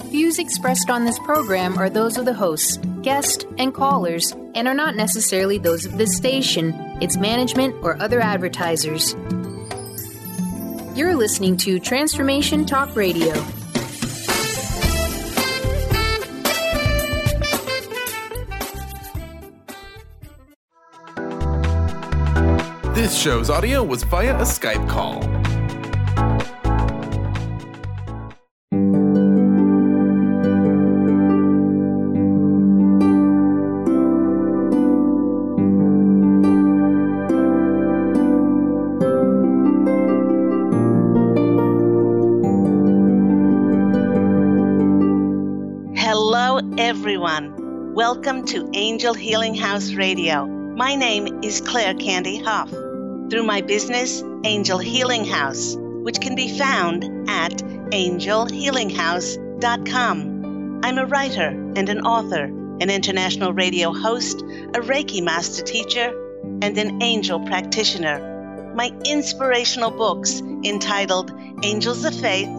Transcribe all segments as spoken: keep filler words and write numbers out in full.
Views expressed on this program are those of the hosts, guests, and callers, and are not necessarily those of this station, its management, or other advertisers. You're listening to Transformation Talk Radio. This show's audio was via a Skype call. Hello, everyone. Welcome to Angel Healing House Radio. My name is Claire Candy Huff. Through my business, Angel Healing House, which can be found at angel healing house dot com. I'm a writer and an author, an international radio host, a Reiki master teacher, and an angel practitioner. My inspirational books entitled Angels of Faith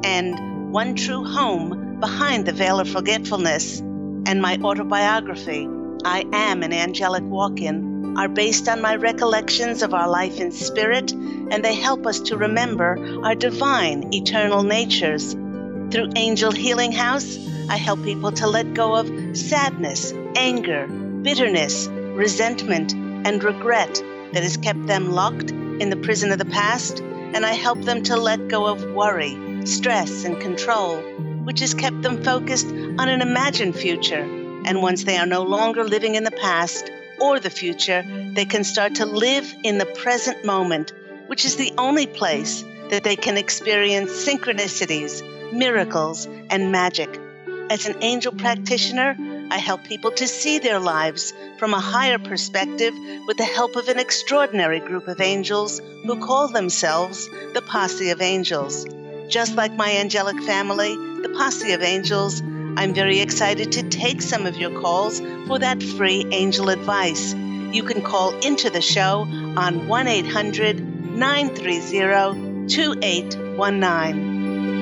and One True Home Behind the Veil of Forgetfulness, and my autobiography, I Am an Angelic Walk-In, are based on my recollections of our life in spirit, and they help us to remember our divine, eternal natures. Through Angel Healing House, I help people to let go of sadness, anger, bitterness, resentment, and regret that has kept them locked in the prison of the past, and I help them to let go of worry, stress, and control, which has kept them focused on an imagined future. And once they are no longer living in the past or the future, they can start to live in the present moment, which is the only place that they can experience synchronicities, miracles, and magic. As an angel practitioner, I help people to see their lives from a higher perspective with the help of an extraordinary group of angels who call themselves the Posse of Angels. Just like my angelic family, the Posse of Angels, I'm very excited to take some of your calls for that free angel advice. You can call into the show on one eight hundred nine three zero two eight one nine.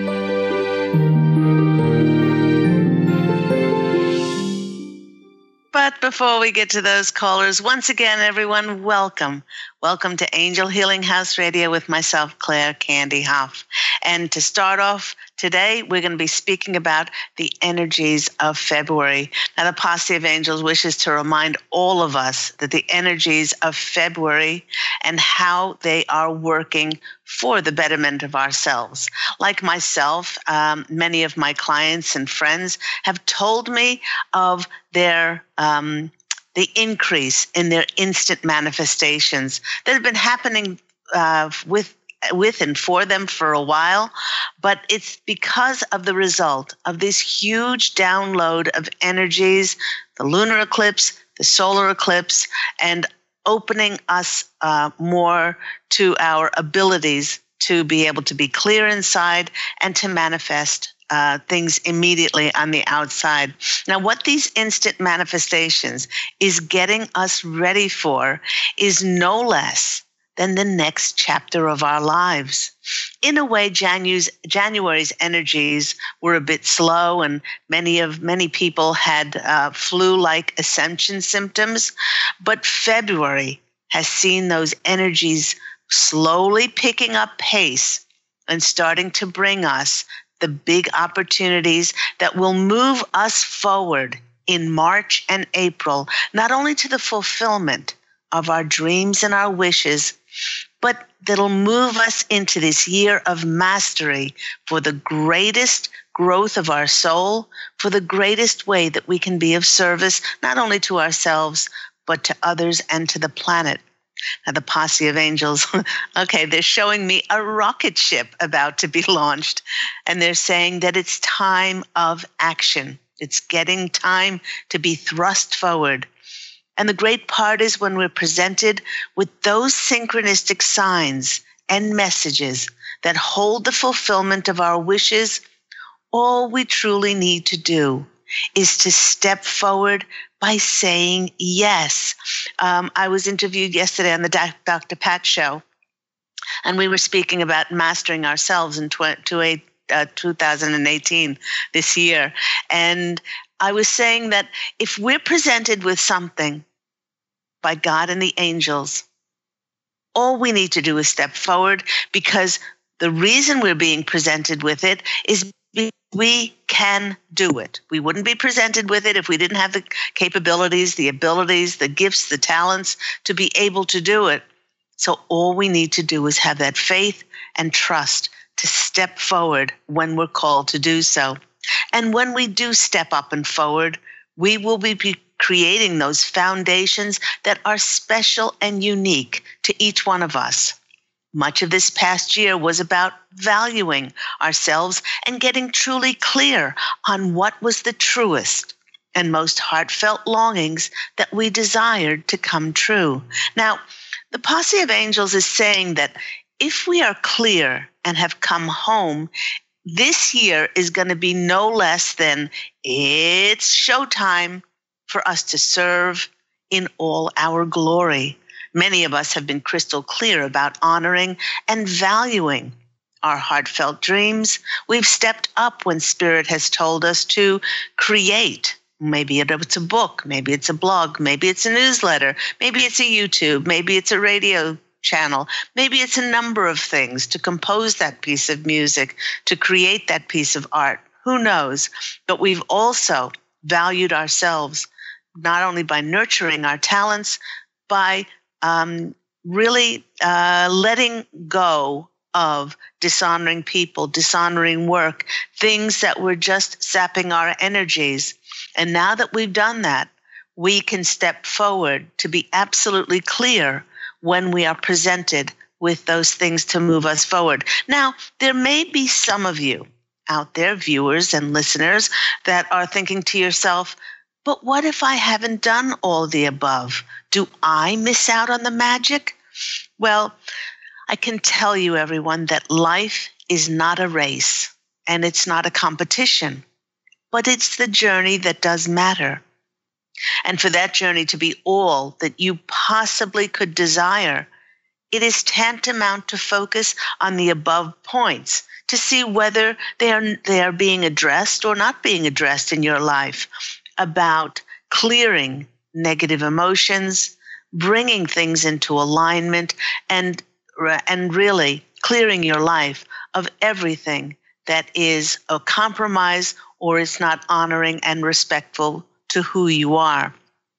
But before we get to those callers, once again, everyone, welcome. Welcome to Angel Healing House Radio with myself, Claire Candy Huff. And to start off today, we're going to be speaking about the energies of February. Now, the Posse of Angels wishes to remind all of us that the energies of February and how they are working for the betterment of ourselves. Like myself, um, many of my clients and friends have told me of their um, the increase in their instant manifestations that have been happening uh, with with and for them for a while, but it's because of the result of this huge download of energies, the lunar eclipse, the solar eclipse, and opening us uh, more to our abilities to be able to be clear inside and to manifest uh, things immediately on the outside. Now, what these instant manifestations is getting us ready for is no less than the next chapter of our lives. In a way, January's, January's energies were a bit slow, and many of many people had uh, flu-like ascension symptoms. But February has seen those energies slowly picking up pace and starting to bring us the big opportunities that will move us forward in March and April, not only to the fulfillment of our dreams and our wishes, but that'll move us into this year of mastery for the greatest growth of our soul, for the greatest way that we can be of service, not only to ourselves, but to others and to the planet. Now, the Posse of Angels, okay, they're showing me a rocket ship about to be launched, and they're saying that it's time of action. It's getting time to be thrust forward. And the great part is when we're presented with those synchronistic signs and messages that hold the fulfillment of our wishes, all we truly need to do is to step forward by saying yes. Um, I was interviewed yesterday on the Doctor Pat Show, and we were speaking about mastering ourselves in uh, two thousand eighteen, this year. And I was saying that if we're presented with something by God and the angels, all we need to do is step forward, because the reason we're being presented with it is we can do it. We wouldn't be presented with it if we didn't have the capabilities, the abilities, the gifts, the talents to be able to do it. So all we need to do is have that faith and trust to step forward when we're called to do so. And when we do step up and forward, we will be creating those foundations that are special and unique to each one of us. Much of this past year was about valuing ourselves and getting truly clear on what was the truest and most heartfelt longings that we desired to come true. Now, the Posse of Angels is saying that if we are clear and have come home, this year is going to be no less than it's showtime for us to serve in all our glory. Many of us have been crystal clear about honoring and valuing our heartfelt dreams. We've stepped up when Spirit has told us to create. Maybe it's a book, maybe it's a blog, maybe it's a newsletter, maybe it's a YouTube, maybe it's a radio channel, maybe it's a number of things, to compose that piece of music, to create that piece of art. Who knows? But we've also valued ourselves, not only by nurturing our talents, by Um, really uh, letting go of dishonoring people, dishonoring work, things that were just sapping our energies. And now that we've done that, we can step forward to be absolutely clear when we are presented with those things to move us forward. Now, there may be some of you out there, viewers and listeners, that are thinking to yourself, but what if I haven't done all the above? Do I miss out on the magic? Well, I can tell you, everyone, that life is not a race and it's not a competition, but it's the journey that does matter. And for that journey to be all that you possibly could desire, it is tantamount to focus on the above points to see whether they are, they are being addressed or not being addressed in your life, about clearing negative emotions, bringing things into alignment, and, and really clearing your life of everything that is a compromise or is not honoring and respectful to who you are.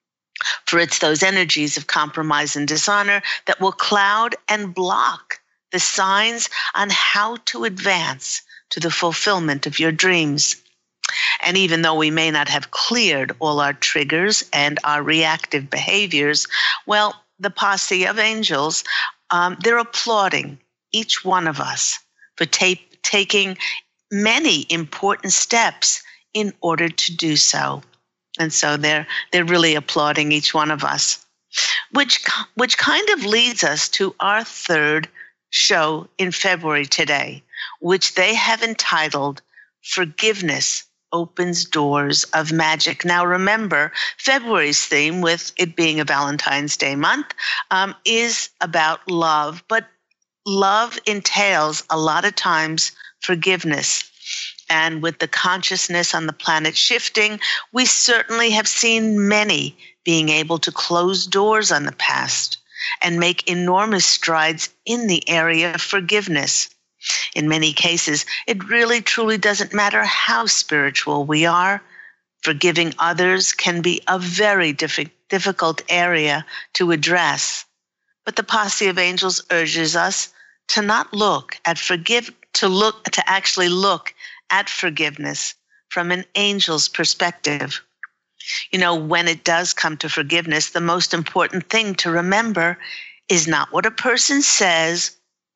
For it's those energies of compromise and dishonor that will cloud and block the signs on how to advance to the fulfillment of your dreams. And even though we may not have cleared all our triggers and our reactive behaviors, well, the Posse of Angels, um, they're applauding each one of us for ta- taking many important steps in order to do so. And so they're they're really applauding each one of us, which which kind of leads us to our third show in February today, which they have entitled Forgiveness Opens Doors of Magic. Now remember, February's theme, with it being a Valentine's Day month, um, is about love, but love entails a lot of times forgiveness. And with the consciousness on the planet shifting, we certainly have seen many being able to close doors on the past and make enormous strides in the area of forgiveness. In many cases, it really truly doesn't matter how spiritual we are. Forgiving others can be a very diff- difficult area to address. But the Posse of Angels urges us to not look at forgive, to look, to actually look at forgiveness from an angel's perspective. You know, when it does come to forgiveness, the most important thing to remember is not what a person says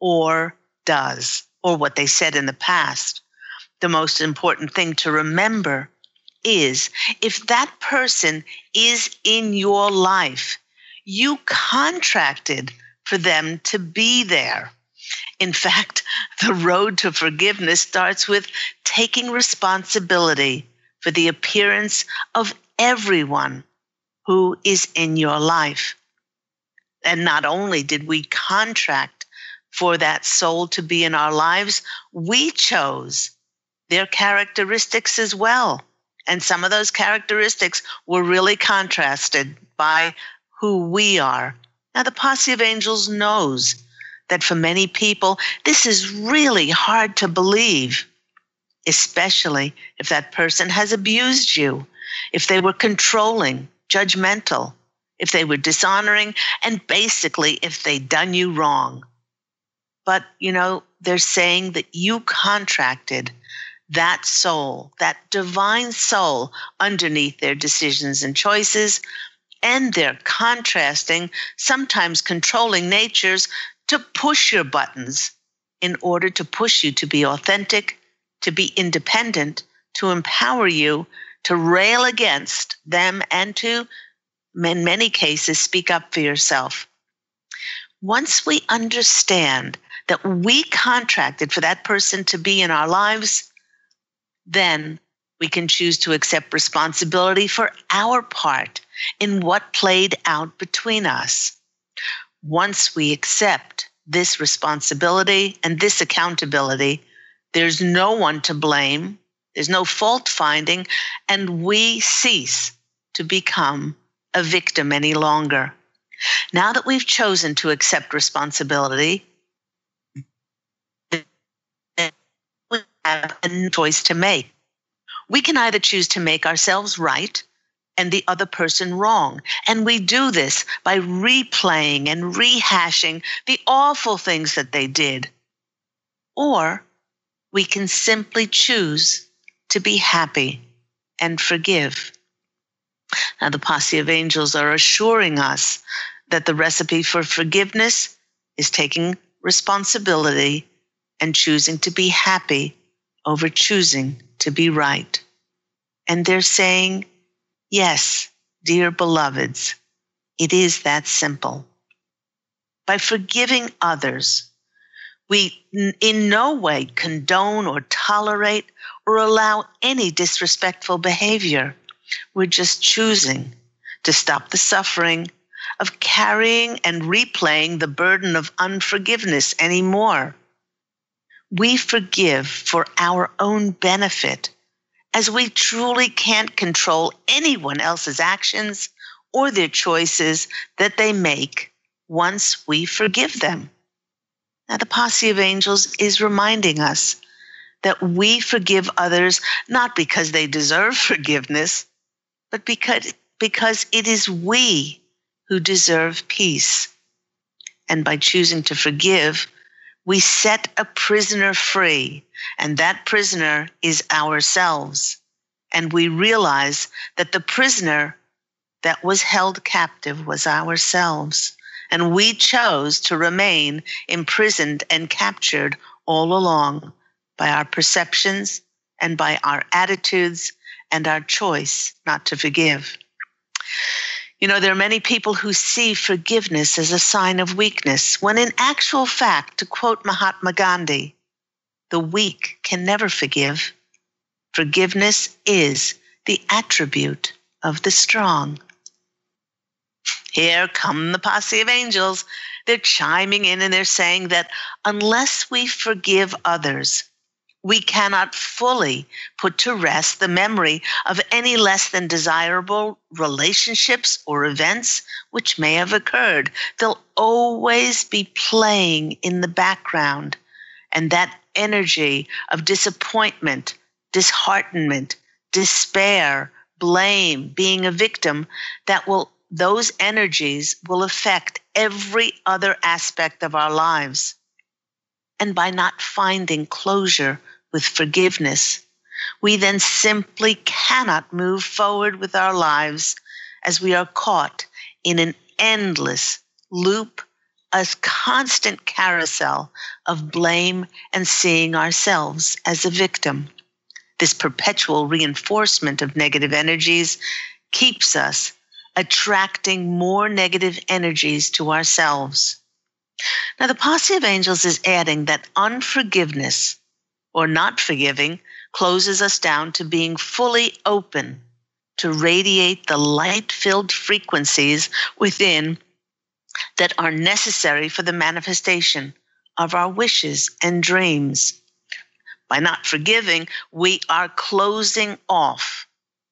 or does, or what they said in the past. The most important thing to remember is if that person is in your life, you contracted for them to be there. In fact, the road to forgiveness starts with taking responsibility for the appearance of everyone who is in your life. And not only did we contract for that soul to be in our lives, we chose their characteristics as well. And some of those characteristics were really contrasted by who we are. Now, the Posse of Angels knows that for many people, this is really hard to believe, especially if that person has abused you, if they were controlling, judgmental, if they were dishonoring, and basically if they'd done you wrong. But, you know, they're saying that you contracted that soul, that divine soul underneath their decisions and choices, and their contrasting, sometimes controlling natures to push your buttons in order to push you to be authentic, to be independent, to empower you, to rail against them, and to, in many cases, speak up for yourself. Once we understand that we contracted for that person to be in our lives, then we can choose to accept responsibility for our part in what played out between us. Once we accept this responsibility and this accountability, there's no one to blame, there's no fault finding, and we cease to become a victim any longer. Now that we've chosen to accept responsibility, we have a choice to make. We can either choose to make ourselves right and the other person wrong. And we do this by replaying and rehashing the awful things that they did. Or we can simply choose to be happy and forgive. Now, the Posse of Angels are assuring us that the recipe for forgiveness is taking responsibility and choosing to be happy over choosing to be right. And they're saying, yes, dear beloveds, it is that simple. By forgiving others, we in no way condone or tolerate or allow any disrespectful behavior. We're just choosing to stop the suffering of carrying and replaying the burden of unforgiveness anymore. We forgive for our own benefit, as we truly can't control anyone else's actions or their choices that they make once we forgive them. Now, the Posse of Angels is reminding us that we forgive others not because they deserve forgiveness, but because, because it is we who deserve peace. And by choosing to forgive, we set a prisoner free, and that prisoner is ourselves. And we realize that the prisoner that was held captive was ourselves. And we chose to remain imprisoned and captured all along by our perceptions and by our attitudes and our choice not to forgive. You know, there are many people who see forgiveness as a sign of weakness, when in actual fact, to quote Mahatma Gandhi, the weak can never forgive. Forgiveness is the attribute of the strong. Here come the Posse of Angels. They're chiming in and they're saying that unless we forgive others, we cannot fully put to rest the memory of any less than desirable relationships or events which may have occurred. They'll always be playing in the background, and that energy of disappointment, disheartenment, despair, blame, being a victim, that will those energies will affect every other aspect of our lives. And by not finding closure with forgiveness, we then simply cannot move forward with our lives, as we are caught in an endless loop, a constant carousel of blame and seeing ourselves as a victim. This perpetual reinforcement of negative energies keeps us attracting more negative energies to ourselves. Now, the Posse of Angels is adding that unforgiveness or not forgiving closes us down to being fully open to radiate the light-filled frequencies within that are necessary for the manifestation of our wishes and dreams. By not forgiving, we are closing off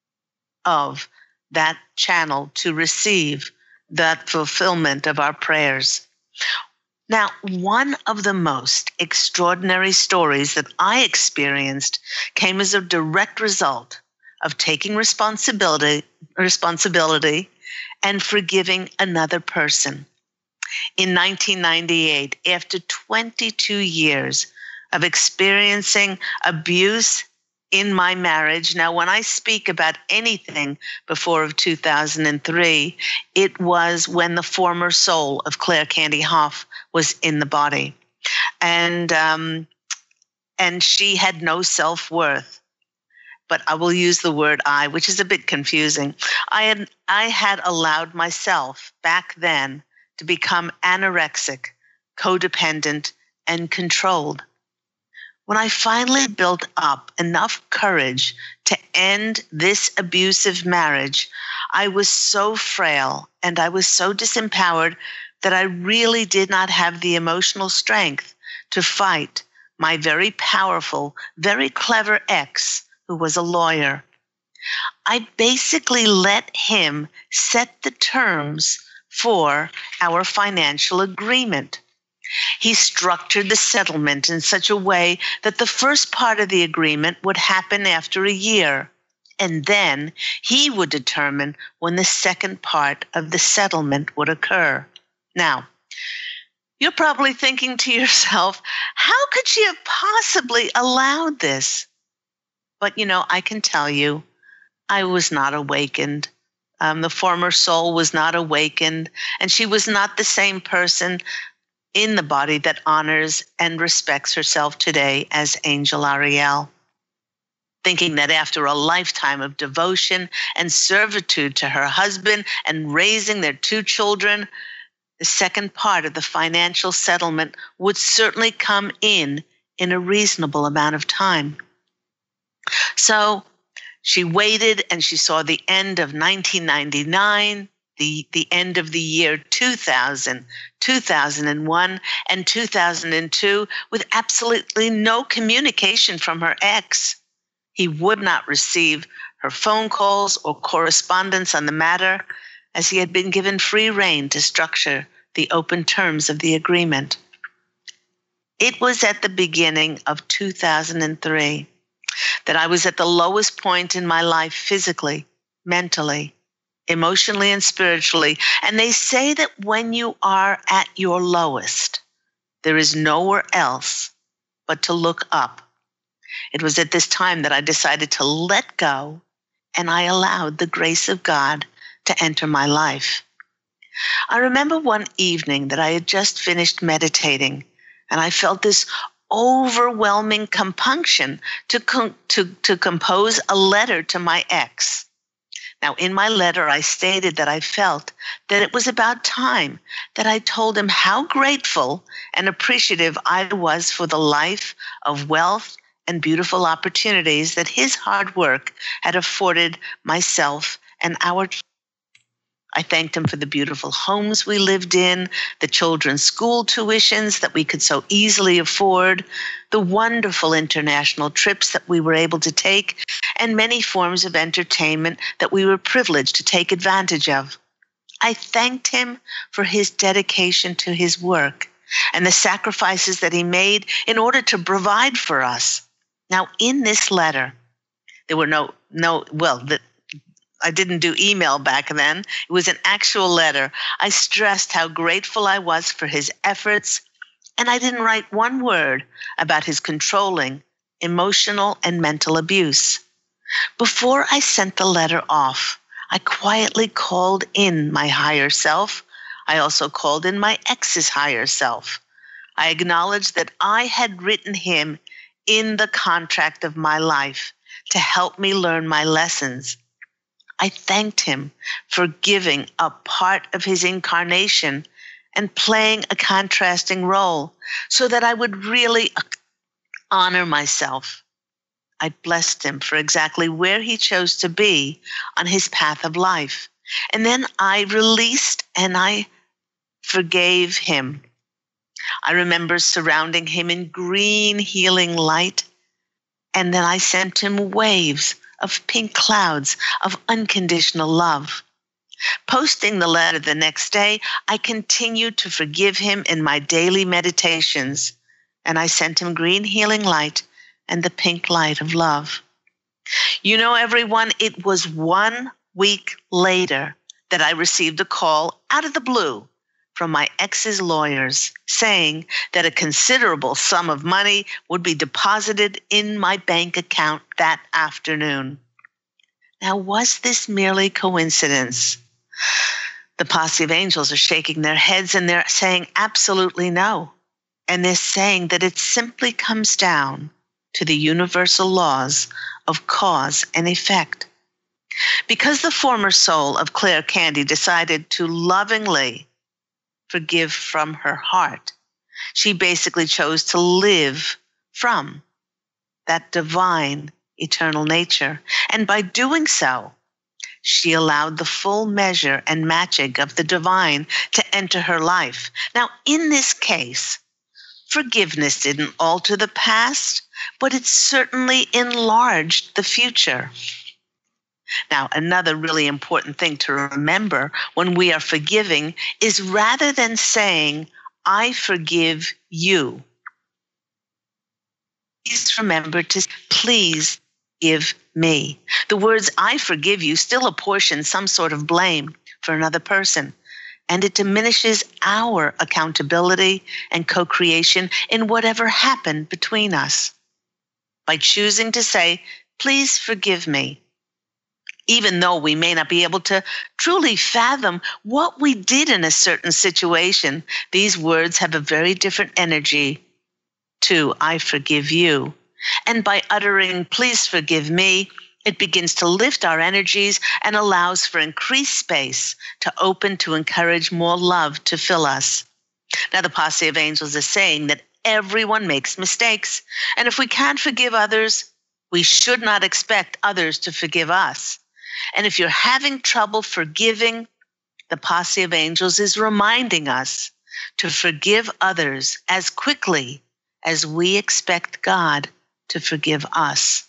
of that channel to receive that fulfillment of our prayers. Now, one of the most extraordinary stories that I experienced came as a direct result of taking responsibility, responsibility and forgiving another person. In nineteen ninety-eight, after twenty-two years of experiencing abuse in my marriage. Now, when I speak about anything before of two thousand three, it was when the former soul of Claire Candy Hoff was in the body. And, um, and she had no self-worth. But I will use the word I, which is a bit confusing. I had, I had allowed myself back then to become anorexic, codependent, and controlled. When I finally built up enough courage to end this abusive marriage, I was so frail and I was so disempowered that I really did not have the emotional strength to fight my very powerful, very clever ex, who was a lawyer. I basically let him set the terms for our financial agreement. He structured the settlement in such a way that the first part of the agreement would happen after a year, and then he would determine when the second part of the settlement would occur. Now, you're probably thinking to yourself, how could she have possibly allowed this? But, you know, I can tell you, I was not awakened. Um, the former soul was not awakened, and she was not the same person in the body that honors and respects herself today as Angel Ariel. Thinking that after a lifetime of devotion and servitude to her husband and raising their two children, the second part of the financial settlement would certainly come in in a reasonable amount of time. So she waited and she saw the end of nineteen ninety-nine, the, the end of the year two thousand, two thousand one, and two thousand two with absolutely no communication from her ex. He would not receive her phone calls or correspondence on the matter, as he had been given free rein to structure the open terms of the agreement. It was at the beginning of two thousand three that I was at the lowest point in my life physically, mentally, emotionally, and spiritually. And they say that when you are at your lowest, there is nowhere else but to look up. It was at this time that I decided to let go, and I allowed the grace of God to enter my life. I remember one evening that I had just finished meditating, and I felt this overwhelming compunction to, com- to, to compose a letter to my ex. Now, in my letter, I stated that I felt that it was about time that I told him how grateful and appreciative I was for the life of wealth and beautiful opportunities that his hard work had afforded myself and our children. I thanked him for the beautiful homes we lived in, the children's school tuitions that we could so easily afford, the wonderful international trips that we were able to take, and many forms of entertainment that we were privileged to take advantage of. I thanked him for his dedication to his work and the sacrifices that he made in order to provide for us. Now, in this letter, there were no, no, well, the, I didn't do email back then. It was an actual letter. I stressed how grateful I was for his efforts, and I didn't write one word about his controlling, emotional, and mental abuse. Before I sent the letter off, I quietly called in my higher self. I also called in my ex's higher self. I acknowledged that I had written him in the contract of my life to help me learn my lessons. I thanked him for giving a part of his incarnation and playing a contrasting role so that I would really honor myself. I blessed him for exactly where he chose to be on his path of life. And then I released and I forgave him. I remember surrounding him in green healing light And then I sent him waves of pink clouds of unconditional love. Posting the letter the next day, I continued to forgive him in my daily meditations, and I sent him green healing light and the pink light of love. You know, everyone, it was one week later that I received a call out of the blue from my ex's lawyers saying that a considerable sum of money would be deposited in my bank account that afternoon. Now, was this merely coincidence? The posse of angels are shaking their heads and they're saying absolutely no. And they're saying that it simply comes down to the universal laws of cause and effect. Because the former soul of Claire Candy decided to lovingly forgive from her heart, she basically chose to live from that divine eternal nature. And by doing so, she allowed the full measure and magic of the divine to enter her life. Now, in this case, forgiveness didn't alter the past, but it certainly enlarged the future. Now, another really important thing to remember when we are forgiving is rather than saying, I forgive you, please remember to please give me. The words I forgive you still apportion some sort of blame for another person, and it diminishes our accountability and co-creation in whatever happened between us. By choosing to say, please forgive me, even though we may not be able to truly fathom what we did in a certain situation, these words have a very different energy to I forgive you. And by uttering, please forgive me, it begins to lift our energies and allows for increased space to open to encourage more love to fill us. Now, the posse of angels is saying that everyone makes mistakes. And if we can't forgive others, we should not expect others to forgive us. And if you're having trouble forgiving, the posse of angels is reminding us to forgive others as quickly as we expect God to forgive us.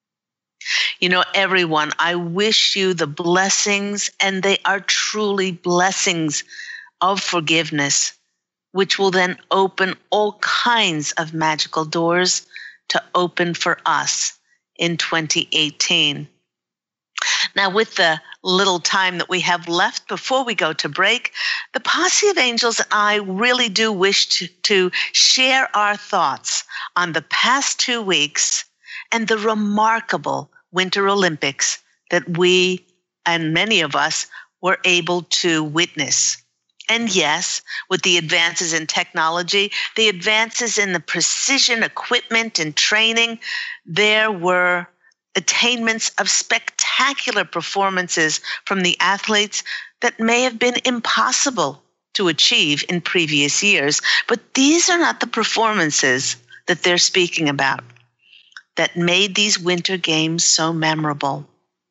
You know, everyone, I wish you the blessings, and they are truly blessings of forgiveness, which will then open all kinds of magical doors to open for us in twenty eighteen. Now, with the little time that we have left before we go to break, the posse of angels and I really do wish to, to share our thoughts on the past two weeks and the remarkable Winter Olympics that we and many of us were able to witness. And yes, with the advances in technology, the advances in the precision equipment and training, there were attainments of spectacular performances from the athletes that may have been impossible to achieve in previous years. But these are not the performances that they're speaking about that made these Winter Games so memorable.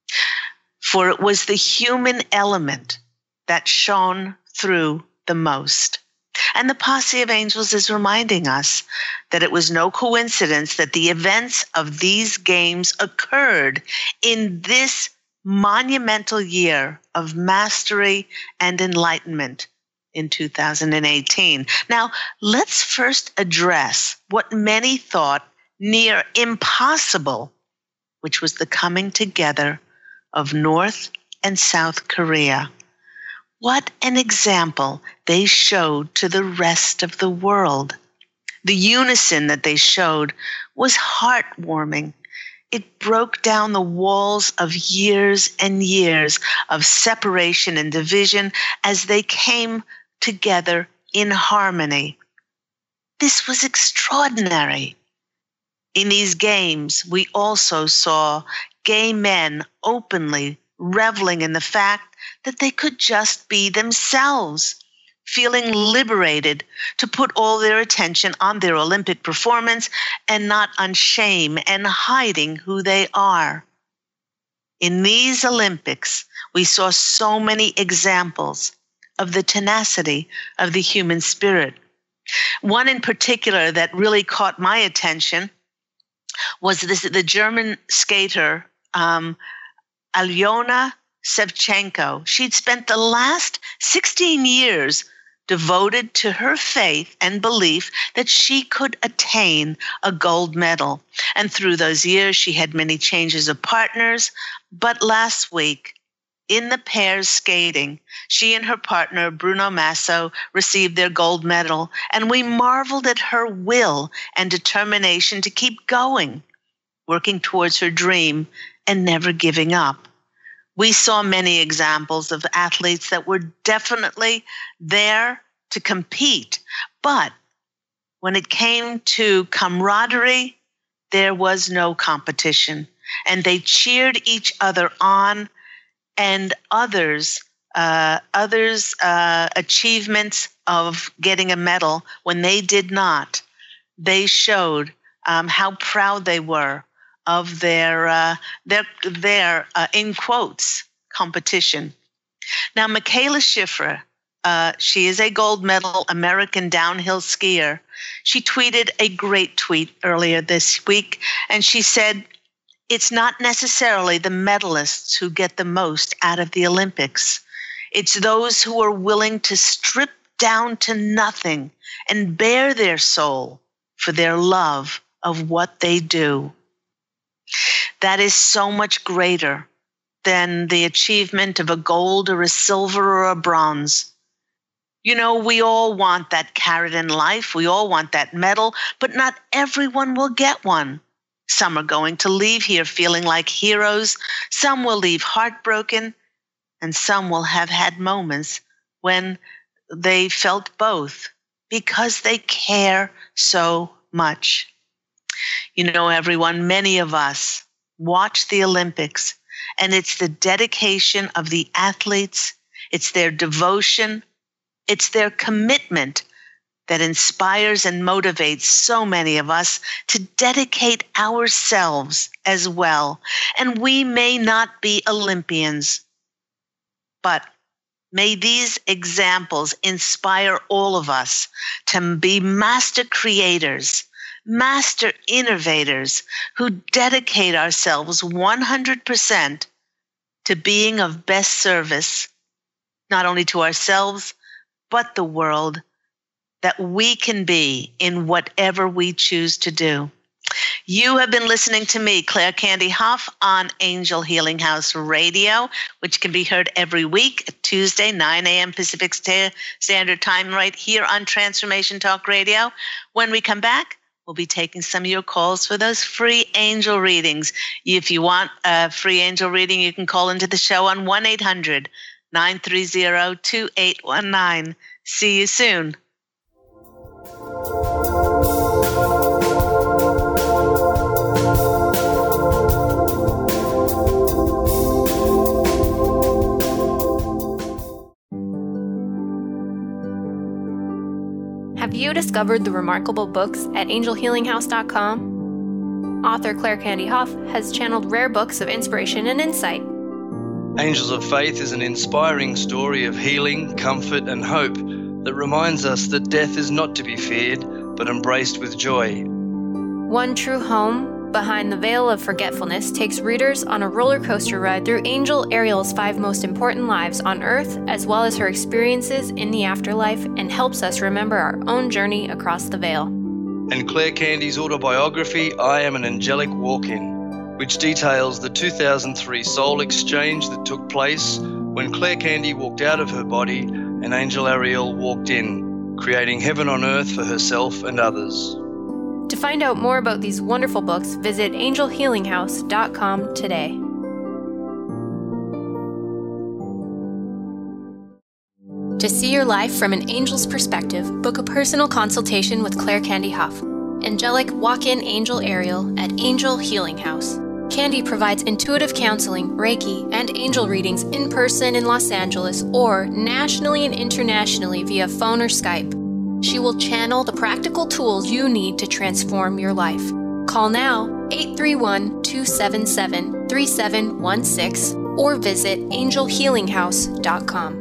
For it was the human element that shone through the most. And the posse of angels is reminding us that it was no coincidence that the events of these games occurred in this monumental year of mastery and enlightenment in two thousand eighteen. Now, let's first address what many thought near impossible, which was the coming together of North and South Korea. What an example they showed to the rest of the world. The unison that they showed was heartwarming. It broke down the walls of years and years of separation and division as they came together in harmony. This was extraordinary. In these games, we also saw gay men openly reveling in the fact that they could just be themselves, feeling liberated to put all their attention on their Olympic performance and not on shame and hiding who they are. In these Olympics, we saw so many examples of the tenacity of the human spirit. One in particular that really caught my attention was this the German skater um, Alyona Shevchenko. She'd spent the last sixteen years devoted to her faith and belief that she could attain a gold medal. And through those years, she had many changes of partners. But last week, in the pairs skating, she and her partner, Bruno Masso, received their gold medal, and we marveled at her will and determination to keep going, working towards her dream and never giving up. We saw many examples of athletes that were definitely there to compete, but when it came to camaraderie, there was no competition, and they cheered each other on, and others, uh, others' uh, achievements of getting a medal when they did not, they showed um, how proud they were of their, uh, their, their uh, in quotes, competition. Now, Mikaela Shiffrin, uh, she is a gold medal American downhill skier. She tweeted a great tweet earlier this week, and she said, "It's not necessarily the medalists who get the most out of the Olympics. It's those who are willing to strip down to nothing and bare their soul for their love of what they do." That is so much greater than the achievement of a gold or a silver or a bronze. You know, we all want that carrot in life. We all want that medal, but not everyone will get one. Some are going to leave here feeling like heroes. Some will leave heartbroken, and some will have had moments when they felt both because they care so much. You know, everyone, many of us watch the Olympics, and it's the dedication of the athletes, it's their devotion, it's their commitment that inspires and motivates so many of us to dedicate ourselves as well. And we may not be Olympians, but may these examples inspire all of us to be master creators, master innovators who dedicate ourselves one hundred percent to being of best service, not only to ourselves, but the world, that we can be in whatever we choose to do. You have been listening to me, Claire Candy Hough, on Angel Healing House Radio, which can be heard every week at Tuesday, nine a.m. Pacific Standard Time, right here on Transformation Talk Radio. When we come back, we'll be taking some of your calls for those free angel readings. If you want a free angel reading, you can call into the show on one eight hundred nine three zero two eight one nine. See you soon. Have you discovered the remarkable books at angel healing house dot com? Author Claire Candy Hough has channeled rare books of inspiration and insight. Angels of Faith is an inspiring story of healing, comfort, and hope that reminds us that death is not to be feared, but embraced with joy. One True Home, Behind the Veil of Forgetfulness, takes readers on a roller coaster ride through Angel Ariel's five most important lives on Earth, as well as her experiences in the afterlife, and helps us remember our own journey across the veil. And Claire Candy's autobiography, I Am an Angelic Walk-In, which details the two thousand three soul exchange that took place when Claire Candy walked out of her body and Angel Ariel walked in, creating heaven on earth for herself and others. To find out more about these wonderful books, visit angel healing house dot com today. To see your life from an angel's perspective, book a personal consultation with Claire Candy Hough, Angelic Walk-In Angel Ariel at Angel Healing House. Candy provides intuitive counseling, Reiki, and angel readings in person in Los Angeles or nationally and internationally via phone or Skype. She will channel the practical tools you need to transform your life. Call now, eight three one, two seven seven, three seven one six, or visit angel healing house dot com.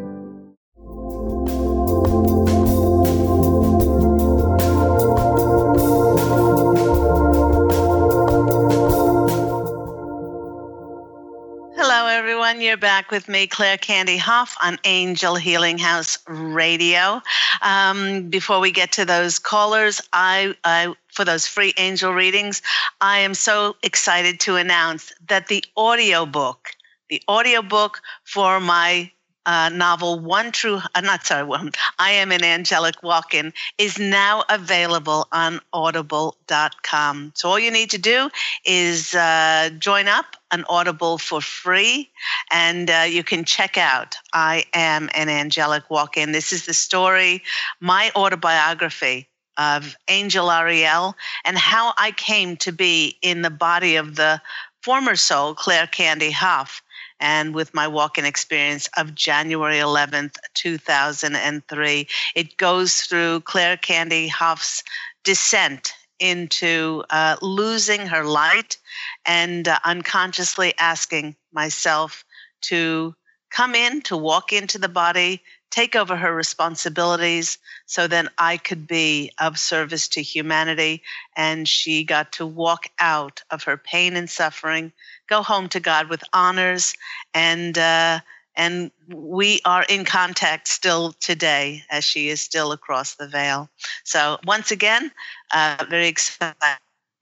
Hello, everyone. You're back with me, Claire Candy Hough, on Angel Healing House Radio. Um, before we get to those callers, I, I for those free angel readings, I am so excited to announce that the audiobook, the audiobook for my Uh, novel One True, uh, not sorry, one, I Am an Angelic Walk-In, is now available on audible dot com. So all you need to do is uh, join up on Audible for free, and uh, you can check out I Am an Angelic Walk-In. This is the story, my autobiography of Angel Ariel, and how I came to be in the body of the former soul, Claire Candy Hough, and with my walk-in experience of January eleventh, two thousand three. It goes through Claire Candy Hough's descent into uh, losing her light and uh, unconsciously asking myself to come in, to walk into the body, take over her responsibilities so then I could be of service to humanity. And she got to walk out of her pain and suffering, go home to God with honors, and uh, and we are in contact still today, as she is still across the veil. So once again, uh, very excited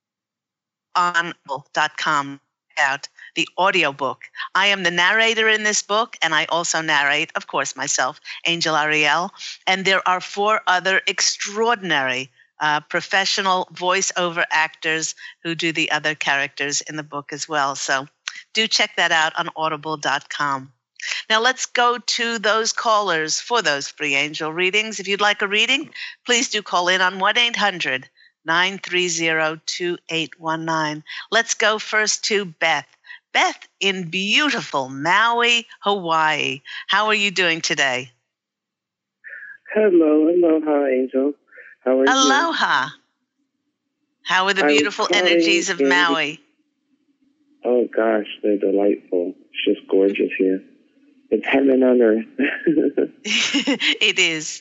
on audible dot com out the audiobook. I am the narrator in this book, and I also narrate, of course, myself, Angel Ariel, and there are four other extraordinary Uh, professional voiceover actors who do the other characters in the book as well. So do check that out on audible dot com. Now let's go to those callers for those free angel readings. If you'd like a reading, please do call in on one eight hundred nine three zero two eight one nine. Let's go first to Beth. Beth in beautiful Maui, Hawaii. How are you doing today? Hello, aloha, Angel. How are Aloha. you? How are the beautiful energies of Maui? Oh, gosh, they're delightful. It's just gorgeous here. It's heaven on earth. It is.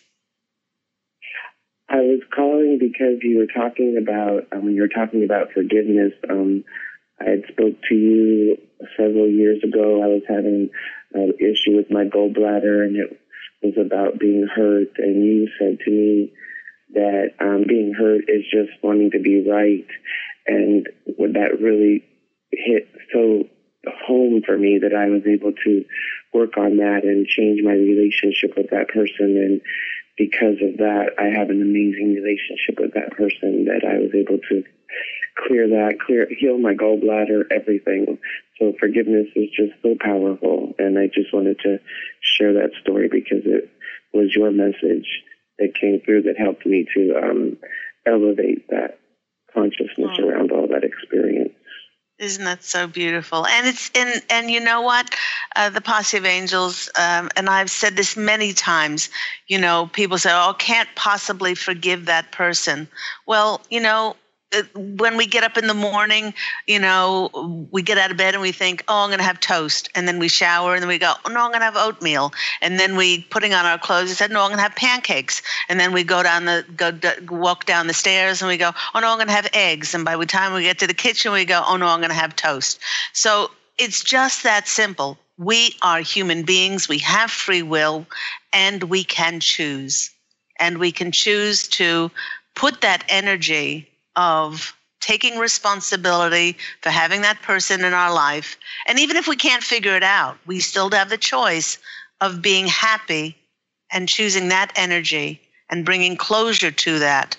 I was calling because you were talking about, um, when you were talking about forgiveness, um, I had spoke to you several years ago. I was having an issue with my gallbladder, and it was about being hurt, and you said to me that um, being hurt is just wanting to be right, and that really hit so home for me that I was able to work on that and change my relationship with that person, and because of that, I have an amazing relationship with that person, that I was able to clear that, clear, heal my gallbladder, everything. So forgiveness is just so powerful, and I just wanted to share that story because it was your message that came through that helped me to um, elevate that consciousness oh. around all that experience. Isn't that so beautiful? And it's and and you know what, uh, the Posse of Angels, um, and I've said this many times. You know, people say, "Oh, can't possibly forgive that person." Well, you know, when we get up in the morning, you know, we get out of bed and we think, oh, I'm going to have toast. And then we shower and then we go, oh, no, I'm going to have oatmeal. And then we, putting on our clothes, we said, no, I'm going to have pancakes. And then we go down the, go walk down the stairs and we go, oh, no, I'm going to have eggs. And by the time we get to the kitchen, we go, oh, no, I'm going to have toast. So it's just that simple. We are human beings. We have free will, and we can choose. And we can choose to put that energy of taking responsibility for having that person in our life. And even if we can't figure it out, we still have the choice of being happy and choosing that energy and bringing closure to that,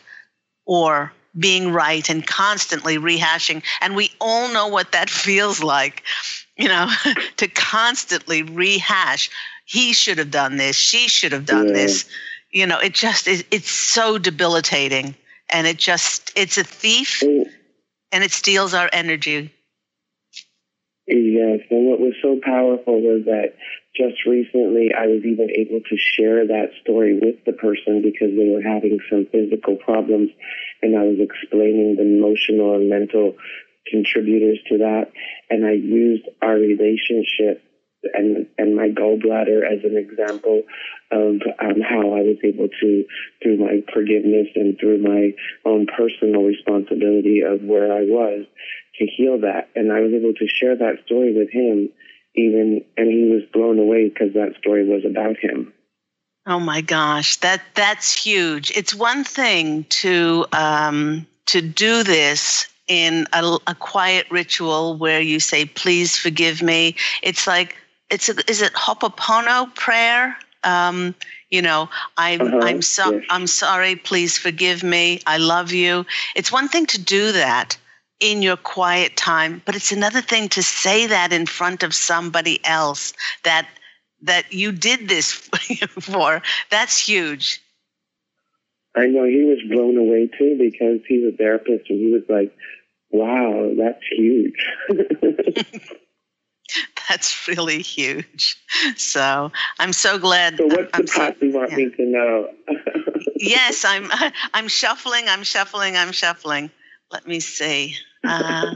or being right and constantly rehashing. And we all know what that feels like, you know, to constantly rehash. He should have done this. She should have done yeah. this. You know, it just is, it's so debilitating. And it just, it's a thief, and it steals our energy. Yes, and what was so powerful was that just recently I was even able to share that story with the person because they were having some physical problems, and I was explaining the emotional and mental contributors to that, and I used our relationship and and my gallbladder as an example of um, how I was able to, through my forgiveness and through my own personal responsibility of where I was, to heal that. And I was able to share that story with him, even, and he was blown away because that story was about him. Oh my gosh, that that's huge. It's one thing to um, to do this in a, a quiet ritual where you say, "Please forgive me." It's like it's a, is it Ho'oponopono prayer? Um, you know, I'm uh-huh, I'm so yes. I'm sorry. Please forgive me. I love you. It's one thing to do that in your quiet time, but it's another thing to say that in front of somebody else that that you did this for. That's huge. I know, he was blown away too, because he's a therapist, and he was like, wow, that's huge. That's really huge. So I'm so glad. So what's I'm the part so, you want yeah. me to know? Yes, I'm I'm shuffling, I'm shuffling, I'm shuffling. Let me see. Uh,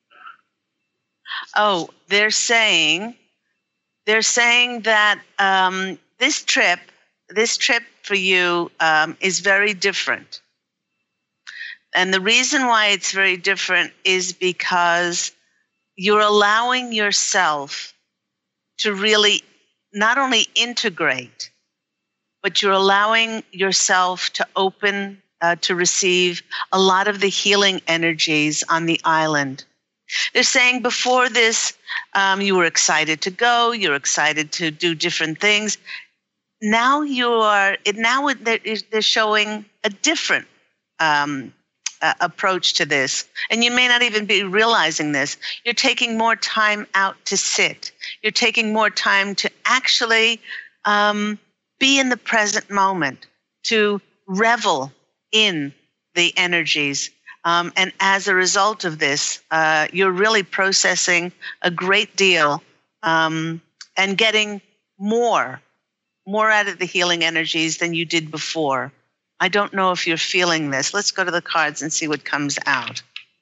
oh, they're saying, they're saying that um, this trip, this trip for you um, is very different. And the reason why it's very different is because you're allowing yourself to really not only integrate, but you're allowing yourself to open, uh, to receive a lot of the healing energies on the island. They're saying before this, um, you were excited to go, you're excited to do different things. Now you are, it, now they're, they're showing a different um, uh, approach to this. And you may not even be realizing this. You're taking more time out to sit. You're taking more time to actually um, be in the present moment, to revel in the energies. Um, and as a result of this, uh, you're really processing a great deal um, and getting more, more out of the healing energies than you did before. I don't know if you're feeling this. Let's go to the cards and see what comes out.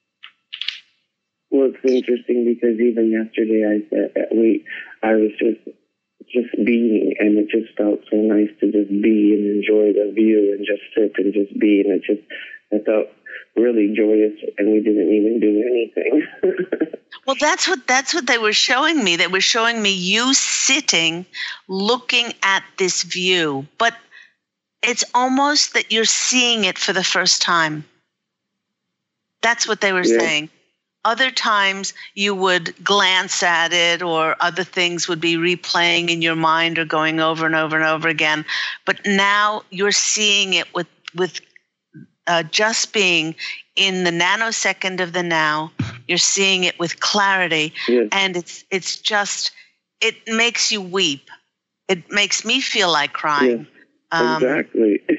Well, it's interesting because even yesterday I said, we, I was just just being, and it just felt so nice to just be and enjoy the view and just sit and just be, and it just, I felt really joyous, and we didn't even do anything. Well, that's what that's what they were showing me. They were showing me you sitting, looking at this view, but it's almost that you're seeing it for the first time. That's what they were yeah. saying. Other times you would glance at it, or other things would be replaying in your mind or going over and over and over again. But now you're seeing it with with uh, just being in the nanosecond of the now. You're seeing it with clarity, yes. and it's it's just it makes you weep. It makes me feel like crying. Yes, exactly. Um,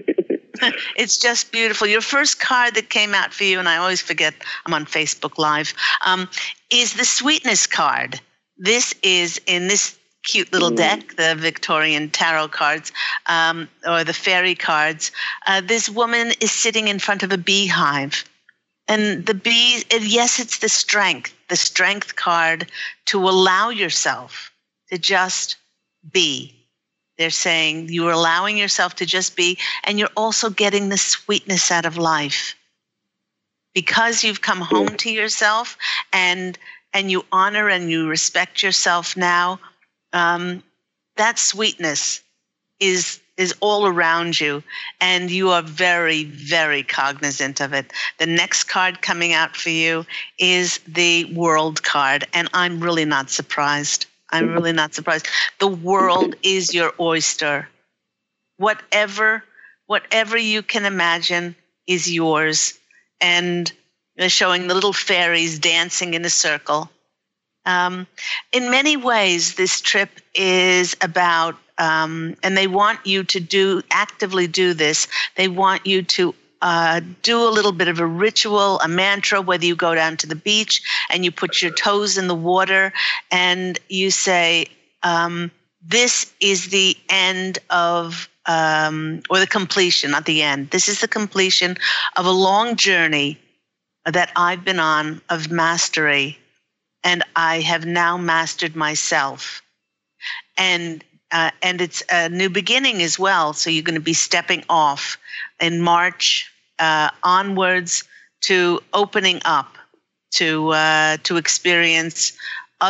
It's just beautiful. Your first card that came out for you, and I always forget I'm on Facebook Live, um, is the sweetness card. This is in this cute little mm. deck, the Victorian tarot cards, um, or the fairy cards. Uh, this woman is sitting in front of a beehive. And the bee, yes, it's the strength, the strength card to allow yourself to just be. They're saying you're allowing yourself to just be, and you're also getting the sweetness out of life. Because you've come home to yourself and and you honor and you respect yourself now, um, that sweetness is is all around you, and you are very, very cognizant of it. The next card coming out for you is the World card, and I'm really not surprised. I'm really not surprised. The world is your oyster. Whatever, whatever you can imagine is yours. And they're showing the little fairies dancing in a circle. Um, in many ways, this trip is about, um, and they want you to do actively do this. They want you to Uh, do a little bit of a ritual, a mantra, whether you go down to the beach and you put your toes in the water and you say, um, this is the end of, um, or the completion, not the end. This is the completion of a long journey that I've been on of mastery, and I have now mastered myself. And Uh, and it's a new beginning as well. So you're going to be stepping off in March uh, onwards to opening up to uh, to experience other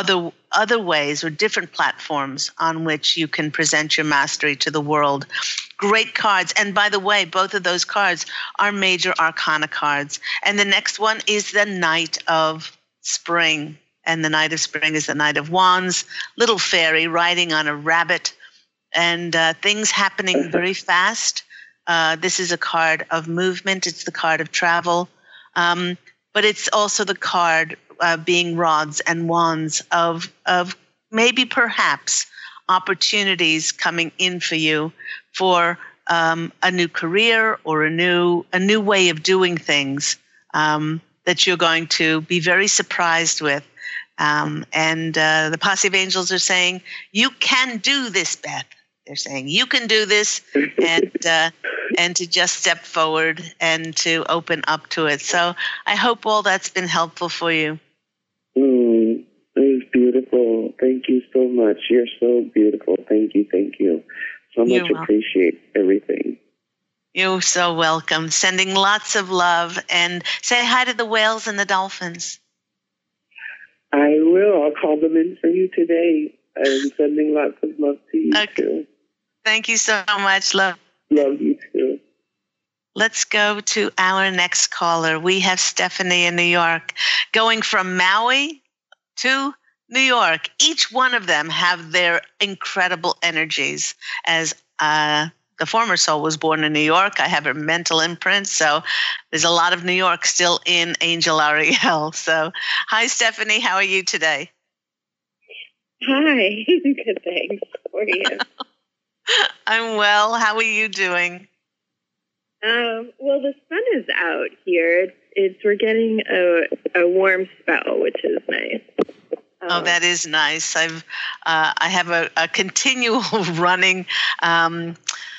other ways or different platforms on which you can present your mastery to the world. Great cards. And by the way, both of those cards are major arcana cards. And the next one is the Knight of Spring. And the Knight of Spring is the Knight of Wands, little fairy riding on a rabbit, and uh, things happening very fast. Uh, this is a card of movement. It's the card of travel. Um, but it's also the card uh, being rods and wands of, of maybe perhaps opportunities coming in for you for um, a new career or a new a new way of doing things um, that you're going to be very surprised with. Um, and uh, the Posse of Angels are saying, you can do this, Beth. They're saying, you can do this, and uh, and to just step forward and to open up to it. So I hope all that's been helpful for you. Mm, it was beautiful. Thank you so much. You're so beautiful. Thank you, thank you. So much You're appreciate everything. You're so welcome. Sending lots of love, and say hi to the whales and the dolphins. I will. I'll call them in for you today. I'm sending lots of love to you, okay. too. Thank you so much. Love. Love you, too. Let's go to our next caller. We have Stephanie in New York. Going from Maui to New York. Each one of them have their incredible energies. As uh, the former soul was born in New York, I have her mental imprint. So there's a lot of New York still in Angel Ariel. So hi, Stephanie. How are you today? Hi. Good, thanks. How are you? I'm well. How are you doing? Um, well, the sun is out here. It's, it's we're getting a, a warm spell, which is nice. Um, oh, that is nice. I've uh, I have a, a continual running um,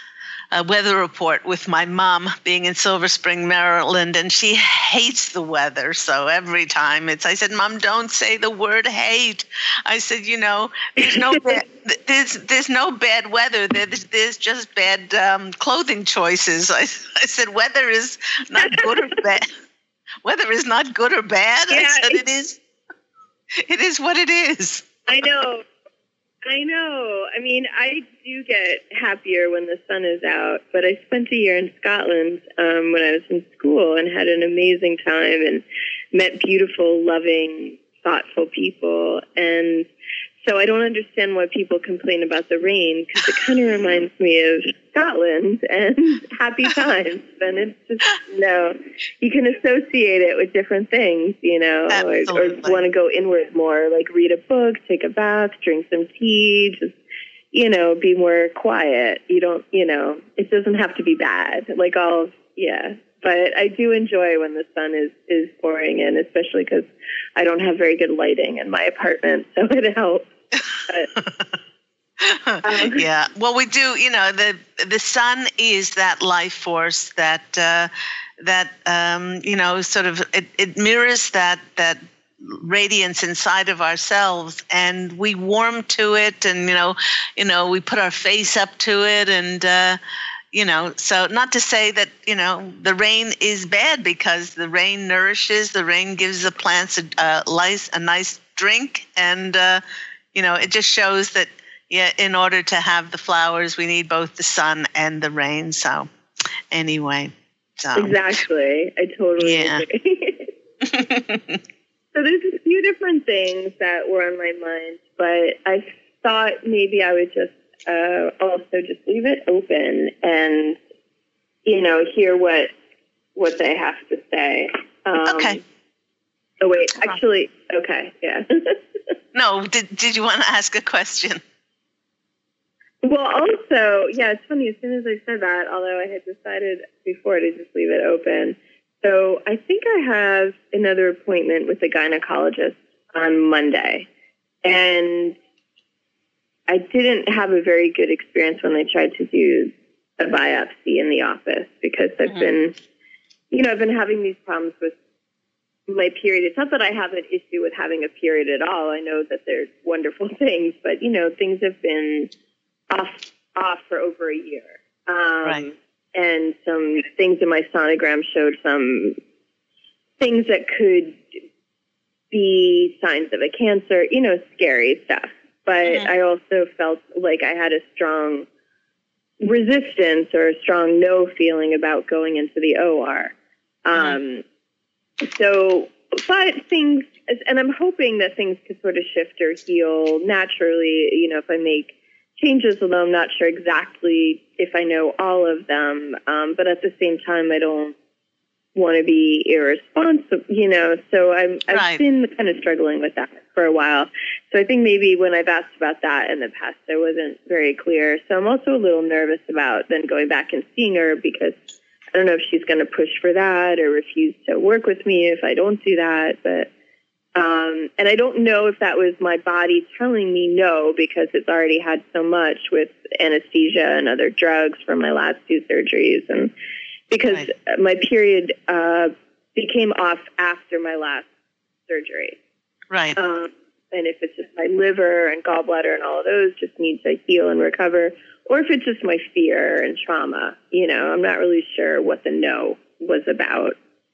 a weather report with my mom being in Silver Spring, Maryland, and she hates the weather. So every time it's, I said, Mom, don't say the word hate. I said, you know, there's no bad, there's there's no bad weather. There's there's just bad um, clothing choices. I, I said, weather is not good or bad. Weather is not good or bad. Yeah, I said, it is. It is what it is. I know. I know. I mean, I do get happier when the sun is out, but I spent a year in Scotland um, when I was in school and had an amazing time and met beautiful, loving, thoughtful people. And so I don't understand why people complain about the rain, because it kind of reminds me of Scotland and happy times. And it's just, you know, you can associate it with different things, you know, or, or want to go inward more, like read a book, take a bath, drink some tea, just, you know, be more quiet. You don't, you know, it doesn't have to be bad. Like all, yeah. But I do enjoy when the sun is, is pouring in, especially because I don't have very good lighting in my apartment, so it helps. But, um, yeah. Well, we do, you know, the the sun is that life force that, uh, that um, you know, sort of, it, it mirrors that that radiance inside of ourselves, and we warm to it, and, you know, you know, we put our face up to it, and, uh, you know, so not to say that, you know, the rain is bad, because the rain nourishes, the rain gives the plants a, a, nice, a nice drink. And, uh, you know, it just shows that, yeah, in order to have the flowers, we need both the sun and the rain. So anyway. So. Exactly. I totally yeah. agree. So there's a few different things that were on my mind, but I thought maybe I would just Uh, also just leave it open and, you know, hear what what they have to say. Um, okay. Oh, wait, actually, okay, yeah. No, did did you want to ask a question? Well, also, yeah, it's funny, as soon as I said that, although I had decided before to just leave it open. So I think I have another appointment with a gynecologist on Monday. And I didn't have a very good experience when I tried to do a biopsy in the office, because I've mm-hmm. been, you know, I've been having these problems with my period. It's not that I have an issue with having a period at all. I know that they're wonderful things, but, you know, things have been off off for over a year. Um, right. And some things in my sonogram showed some things that could be signs of a cancer, you know, scary stuff. But mm-hmm. I also felt like I had a strong resistance or a strong no feeling about going into the O R. Mm-hmm. Um, so, but things, and I'm hoping that things could sort of shift or heal naturally, you know, if I make changes, although I'm not sure exactly if I know all of them. Um, but at the same time, I don't want to be irresponsible, you know, so I'm, I've right. been kind of struggling with that for a while. So I think maybe when I've asked about that in the past, I wasn't very clear. So I'm also a little nervous about then going back and seeing her, because I don't know if she's going to push for that or refuse to work with me if I don't do that. But, um, and I don't know if that was my body telling me no, because it's already had so much with anesthesia and other drugs from my last two surgeries. And because right. my period uh, became off after my last surgery. Right. Um, and if it's just my liver and gallbladder and all of those just need to heal and recover, or if it's just my fear and trauma, you know, I'm not really sure what the no was about.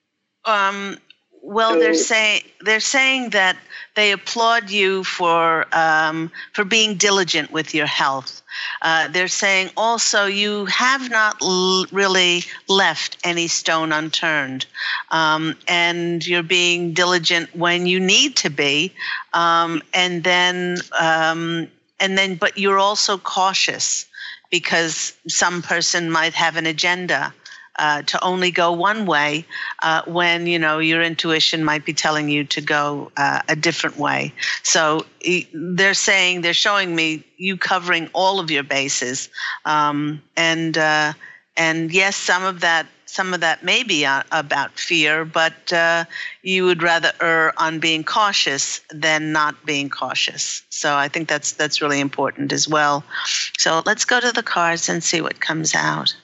Um. Well, So- they're saying they're saying that they applaud you for um, for being diligent with your health. Uh, they're saying also you have not l- really left any stone unturned, um, and you're being diligent when you need to be, um, and then um, and then but you're also cautious because some person might have an agenda. Uh, to only go one way uh, when, you know, your intuition might be telling you to go uh, a different way. So e- they're saying, they're showing me you covering all of your bases. Um, and uh, and yes, some of that some of that may be uh, about fear, but uh, you would rather err on being cautious than not being cautious. So I think that's that's really important as well. So let's go to the cards and see what comes out.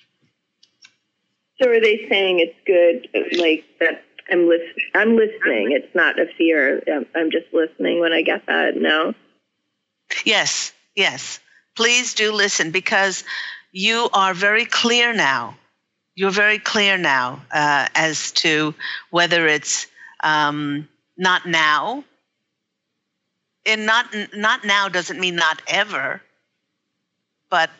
So are they saying it's good, like that I'm, lis- I'm listening, it's not a fear, I'm, I'm just listening when I get that, no? Yes, yes. Please do listen, because you are very clear now. You're very clear now uh, as to whether it's um, not now. And not not now doesn't mean not ever, but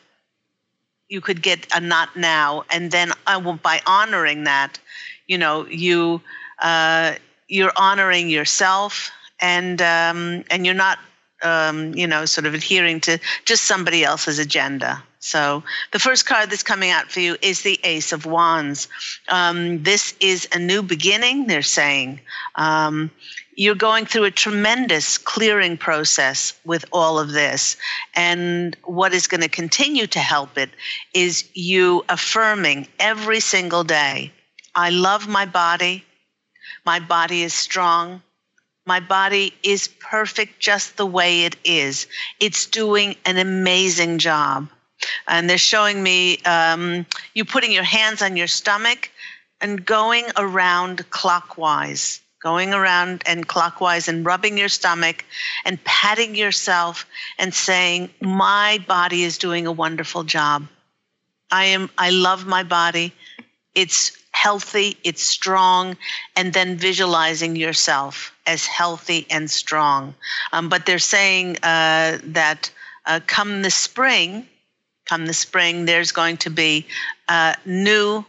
you could get a not now, and then uh, well, by honoring that, you know, you uh, you're honoring yourself, and um, and you're not, um, you know, sort of adhering to just somebody else's agenda. So the first card that's coming out for you is the Ace of Wands. Um, this is a new beginning, they're saying. Um, You're going through a tremendous clearing process with all of this. And what is going to continue to help it is you affirming every single day, I love my body. My body is strong. My body is perfect just the way it is. It's doing an amazing job. And they're showing me um, you putting your hands on your stomach and going around clockwise. Going around and clockwise and rubbing your stomach and patting yourself and saying, my body is doing a wonderful job. I am, I love my body. It's healthy, it's strong, and then visualizing yourself as healthy and strong. Um, but they're saying uh, that uh, come the spring, come the spring, there's going to be uh, new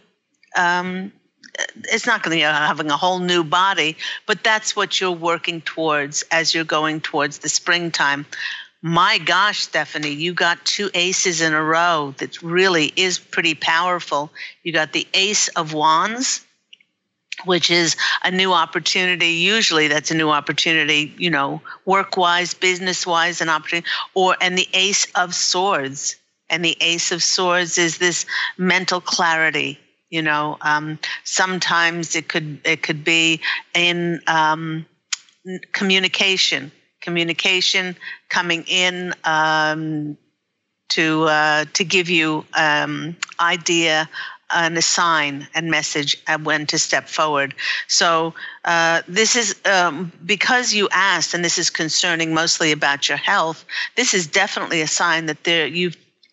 um it's not going to be having a whole new body, but that's what you're working towards as you're going towards the springtime. My gosh, Stephanie, you got two aces in a row. That really is pretty powerful. You got the Ace of Wands, which is a new opportunity. Usually that's a new opportunity, you know, work-wise, business-wise, an opportunity, or, and the Ace of Swords. And the Ace of Swords is this mental clarity. You know, um, sometimes it could it could be in um, communication, communication coming in um, to uh, to give you um, idea and a sign and message at when to step forward. So uh, this is um, because you asked, and this is concerning mostly about your health. This is definitely a sign that there you've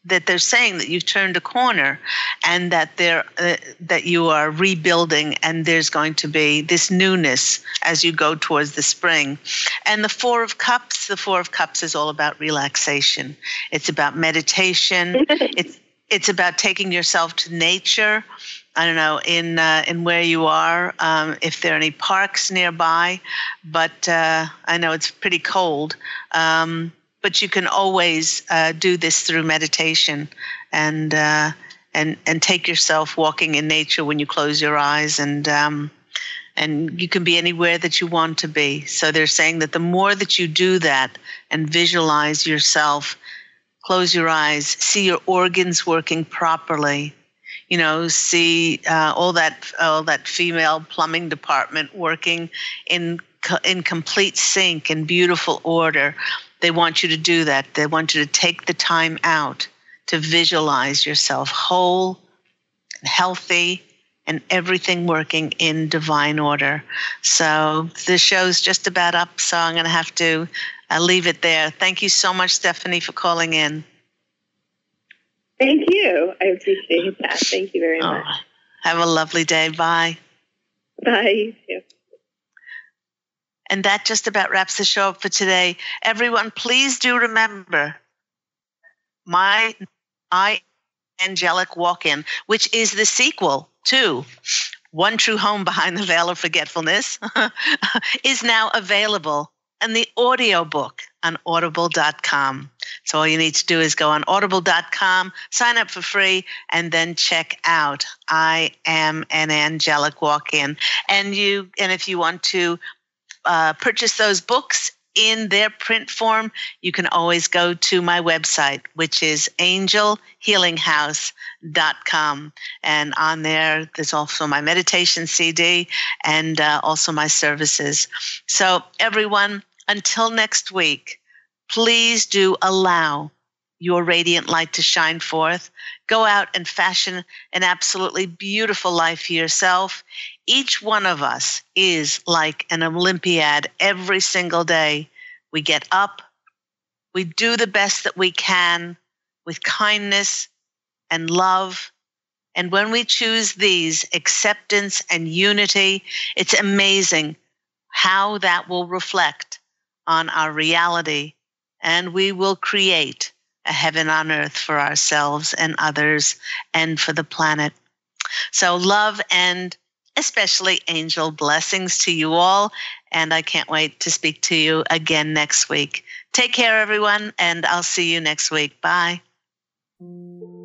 that they're saying that you've turned a corner, and that they're uh, that you are rebuilding, and there's going to be this newness as you go towards the spring. And the Four of Cups, the Four of Cups is all about relaxation. It's about meditation. it's it's about taking yourself to nature. I don't know in uh, in where you are, um, if there are any parks nearby, but uh, I know it's pretty cold. Um, But you can always uh, do this through meditation, and uh, and and take yourself walking in nature when you close your eyes, and um, and you can be anywhere that you want to be. So they're saying that the more that you do that and visualize yourself, close your eyes, see your organs working properly, you know, see uh, all that all that female plumbing department working in in complete sync and beautiful order. They want you to do that. They want you to take the time out to visualize yourself whole, and healthy, and everything working in divine order. So the show's just about up, so I'm going to have to uh, leave it there. Thank you so much, Stephanie, for calling in. Thank you. I appreciate that. Thank you very much. Oh, have a lovely day. Bye. Bye. You too. And that just about wraps the show up for today. Everyone, please do remember my I Angelic Walk-In, which is the sequel to One True Home Behind the Veil of Forgetfulness, is now available in the audiobook on audible dot com. So all you need to do is go on audible dot com, sign up for free, and then check out I Am an Angelic Walk-In. And you, and if you want to Uh, purchase those books in their print form, you can always go to my website, which is angel healing house dot com. And on there, there's also my meditation C D and uh, also my services. So everyone, until next week, please do allow your radiant light to shine forth. Go out and fashion an absolutely beautiful life for yourself. Each one of us is like an Olympiad every single day. We get up, we do the best that we can with kindness and love. And when we choose these, acceptance and unity, it's amazing how that will reflect on our reality, and we will create a heaven on earth for ourselves and others and for the planet. So love and especially angel blessings to you all. And I can't wait to speak to you again next week. Take care, everyone, and I'll see you next week. Bye.